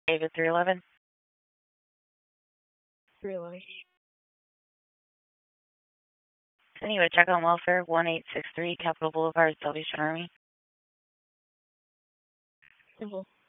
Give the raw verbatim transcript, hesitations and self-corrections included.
David three eleven. three eleven. Sending you a check on welfare, one eight six three Capitol Boulevard, Salvation Army. Simple.